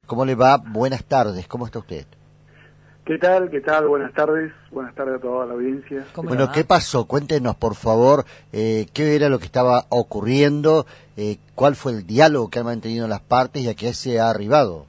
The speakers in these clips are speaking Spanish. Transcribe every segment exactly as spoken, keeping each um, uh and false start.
¿Cómo le va? Buenas tardes, ¿cómo está usted? ¿Qué tal? ¿Qué tal? Buenas tardes. Buenas tardes a toda la audiencia. Bueno, ¿qué pasó? Cuéntenos, por favor, eh, qué era lo que estaba ocurriendo, eh, cuál fue el diálogo que han mantenido las partes y a qué se ha arribado.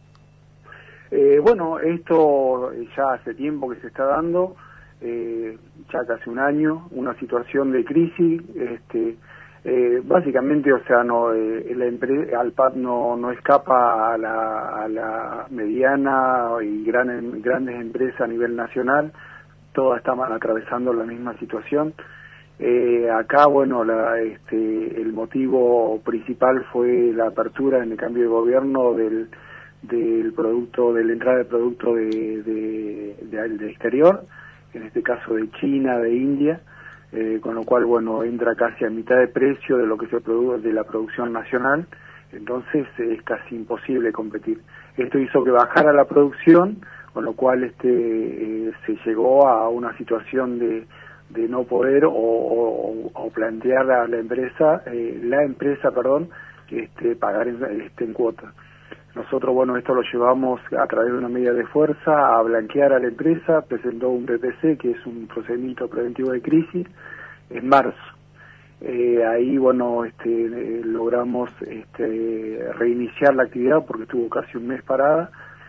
Eh, bueno, esto ya hace tiempo que se está dando, eh, ya casi un año, una situación de crisis. Este, eh, básicamente, o sea, no, eh, la empresa, Alpad no, no escapa a la, a la mediana y gran, grandes empresas a nivel nacional. Todas estaban atravesando la misma situación. Eh, acá, bueno, la, este, el motivo principal fue la apertura en el cambio de gobierno del, del producto, de la entrada de producto de, de, de, de exterior, en este caso de China, de India, eh, con lo cual, bueno, entra casi a mitad de precio de lo que se produce de la producción nacional, entonces es casi imposible competir. Esto hizo que bajara la producción, con lo cual este eh, se llegó a una situación de, de no poder o, o, o plantear a la empresa, eh, la empresa, perdón, este, pagar en, este, en cuotas. Nosotros, bueno, esto lo llevamos a través de una medida de fuerza a blanquear a la empresa, presentó un P P C, que es un procedimiento preventivo de crisis, en marzo. Eh, ahí, bueno, este, eh, logramos este, reiniciar la actividad porque estuvo casi un mes parada,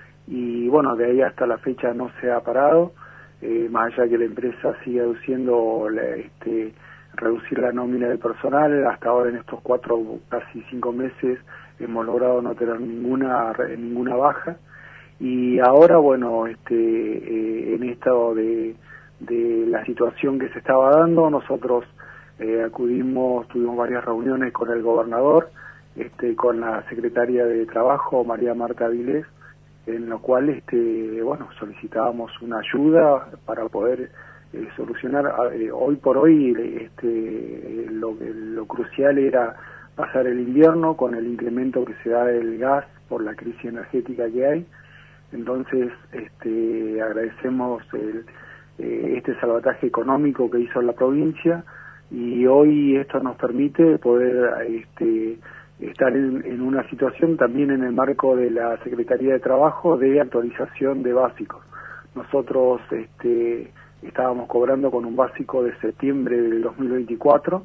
y bueno, de ahí hasta la fecha no se ha parado, eh, más allá que la empresa sigue aduciendo la, este, reducir la nómina de personal. Hasta ahora, en estos cuatro, casi cinco meses, hemos logrado no tener ninguna ninguna baja, y ahora, bueno, este eh, en esto de, de la situación que se estaba dando, nosotros eh, acudimos, tuvimos varias reuniones con el gobernador, este, con la secretaria de Trabajo, María Marta Avilés, en lo cual, este, bueno, solicitábamos una ayuda para poder eh, solucionar. Eh, hoy por hoy, este, lo, lo crucial era pasar el invierno con el incremento que se da del gas por la crisis energética que hay. Entonces, este, agradecemos el, eh, este salvataje económico que hizo la provincia, y hoy esto nos permite poder este, estar en, en una situación también en el marco de la Secretaría de Trabajo de actualización de básicos. Nosotros este, estábamos cobrando con un básico de septiembre del dos mil veinticuatro,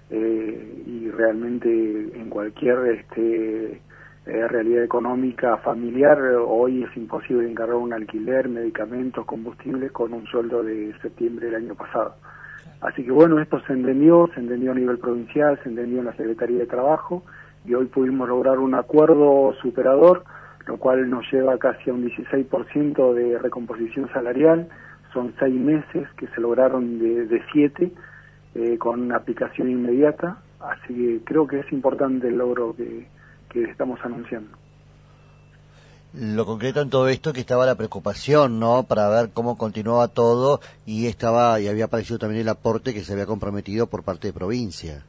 eh, y realmente en cualquier este, eh, realidad económica familiar hoy es imposible encargar un alquiler, medicamentos, combustibles con un sueldo de septiembre del año pasado. Así que bueno, esto se entendió, se entendió a nivel provincial, se entendió en la Secretaría de Trabajo, y hoy pudimos lograr un acuerdo superador, lo cual nos lleva casi a un dieciséis por ciento de recomposición salarial. Son seis meses que se lograron de, de siete, eh, con una aplicación inmediata, así que creo que es importante el logro que, que estamos anunciando. Lo concreto en todo esto es que estaba la preocupación, ¿no?, para ver cómo continuaba todo, y estaba y había aparecido también el aporte que se había comprometido por parte de provincia.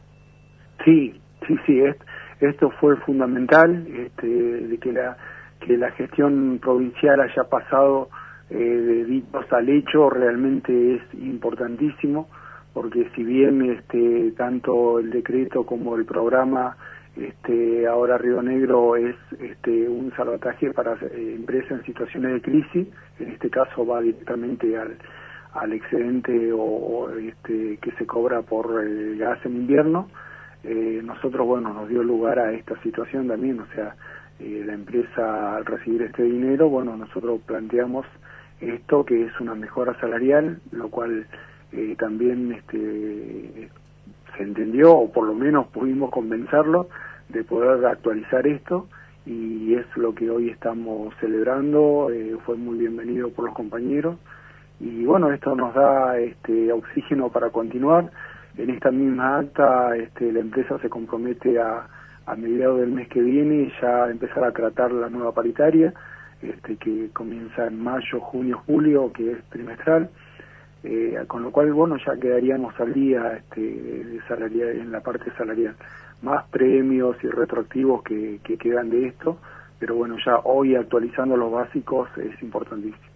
Sí, sí, sí, es, esto fue fundamental, este, de que la que la gestión provincial haya pasado eh, de dichos al hecho, realmente es importantísimo, porque si bien este, tanto el decreto como el programa, este, ahora Río Negro es este, un salvataje para eh, empresas en situaciones de crisis, en este caso va directamente al, al excedente o, o este, que se cobra por el gas en invierno. Eh, nosotros, bueno, nos dio lugar a esta situación también, o sea, eh, la empresa, al recibir este dinero, bueno, nosotros planteamos esto, que es una mejora salarial, lo cual eh, también este, se entendió, o por lo menos pudimos convencerlo de poder actualizar esto, y es lo que hoy estamos celebrando. Eh, fue muy bienvenido por los compañeros, y bueno, esto nos da este oxígeno para continuar. En esta misma acta, este, la empresa se compromete a, a mediados del mes que viene ya empezar a tratar la nueva paritaria, este, que comienza en mayo, junio, julio, que es trimestral, eh, con lo cual, bueno, ya quedaríamos al día este, de salarial, en la parte salarial, más premios y retroactivos que, que quedan de esto, pero bueno, ya hoy actualizando los básicos es importantísimo.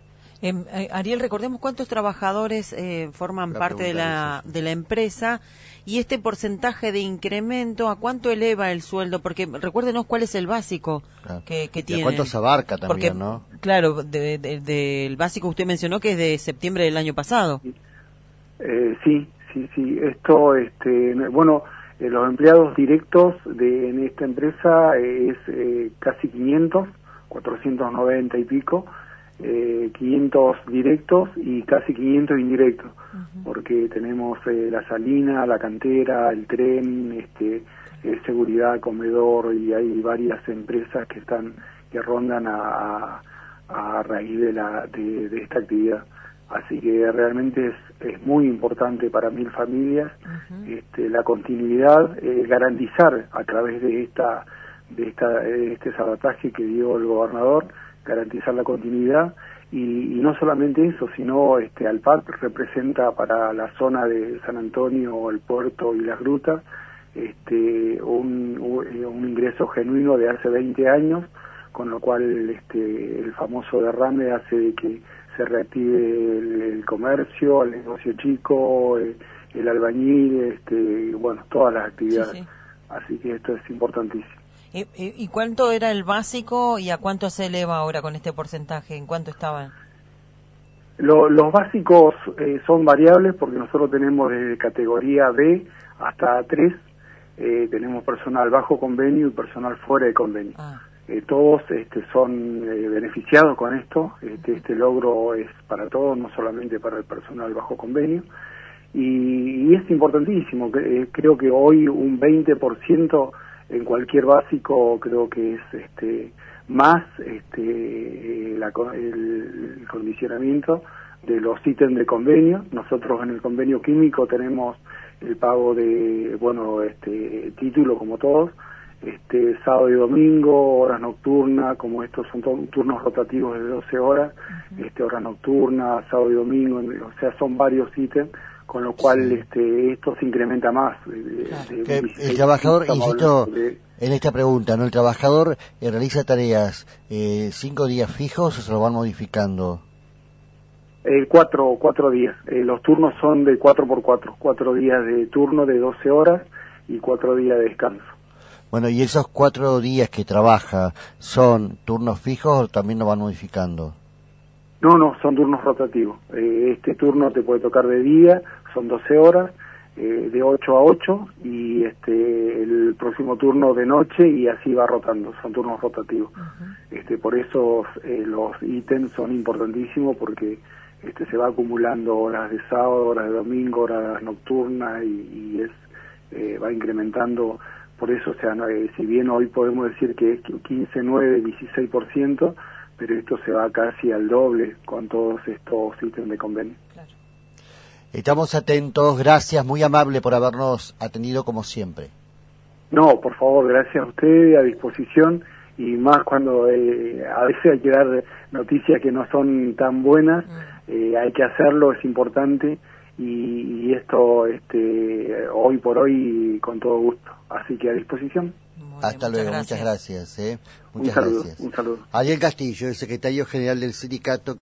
Eh, Ariel, recordemos cuántos trabajadores eh, forman la parte de la, de la empresa y este porcentaje de incremento, ¿a cuánto eleva el sueldo? Porque recuérdenos cuál es el básico claro. que, que tiene. ¿Y a cuánto se abarca también, Porque, no? Claro, del de, de, de básico usted mencionó que es de septiembre del año pasado. Eh, sí, sí, sí. Esto, este, bueno, eh, los empleados directos de en esta empresa es eh, casi quinientos, cuatrocientos noventa y pico. Eh, quinientos directos y casi quinientos indirectos, uh-huh. porque tenemos eh, la salina, la cantera, el tren, este, eh, seguridad, comedor, y hay varias empresas que están que rondan a, a raíz de la de, de esta actividad. Así que realmente es, es muy importante para mil familias uh-huh. este, la continuidad, eh, garantizar a través de esta de esta de este sabotaje que dio el gobernador, garantizar la continuidad y, y no solamente eso, sino este Alpart representa para la zona de San Antonio, el puerto y las grutas este un, un ingreso genuino de hace veinte años, con lo cual este el famoso derrame hace de que se reactive el, el comercio, el negocio chico, el, el albañil, este bueno, todas las actividades. Sí, sí. Así que esto es importantísimo. ¿Y, ¿Y cuánto era el básico y a cuánto se eleva ahora con este porcentaje? ¿En cuánto estaban? Lo, los básicos eh, son variables porque nosotros tenemos desde categoría B hasta tres, eh, tenemos personal bajo convenio y personal fuera de convenio. Ah. Eh, todos este, son eh, beneficiados con esto, este, este logro es para todos, no solamente para el personal bajo convenio. Y, y es importantísimo, eh, creo que hoy un veinte por ciento en cualquier básico creo que es este más este la, el, el condicionamiento de los ítems de convenio. Nosotros en el convenio químico tenemos el pago de bueno este título como todos, este sábado y domingo, horas nocturnas, como estos son turnos rotativos de doce horas, uh-huh. este horas nocturnas, sábado y domingo, o sea, son varios ítems, con lo cual sí. este esto se incrementa más. De, de, de, el, el trabajador, insisto, de, en esta pregunta, ¿no? ¿El trabajador eh, realiza tareas eh, cinco días fijos o se lo van modificando? Eh, cuatro, cuatro días. Eh, los turnos son de cuatro por cuatro, cuatro días de turno de doce horas y cuatro días de descanso. Bueno, ¿y esos cuatro días que trabaja son turnos fijos o también lo van modificando? No, no, son turnos rotativos. Eh, este turno te puede tocar de día, son doce horas, eh, de ocho a ocho, y este el próximo turno de noche, y así va rotando, son turnos rotativos. Uh-huh. Este, por eso eh, los ítems son importantísimos, porque este se va acumulando horas de sábado, horas de domingo, horas nocturnas, y, y es eh, va incrementando. Por eso, o sea, eh, si bien hoy podemos decir que es quince, nueve, dieciséis por ciento, pero esto se va casi al doble con todos estos ítems de convenio. Claro. Estamos atentos, gracias, muy amable por habernos atendido como siempre. No, por favor, gracias a usted, a disposición, y más cuando eh, a veces hay que dar noticias que no son tan buenas, mm. eh, hay que hacerlo, es importante, y, y esto este hoy por hoy con todo gusto, así que a disposición. Bien, hasta luego, gracias. muchas gracias. ¿eh? Muchas un saludo, gracias. Un saludo. Ariel Castillo, el secretario general del sindicato.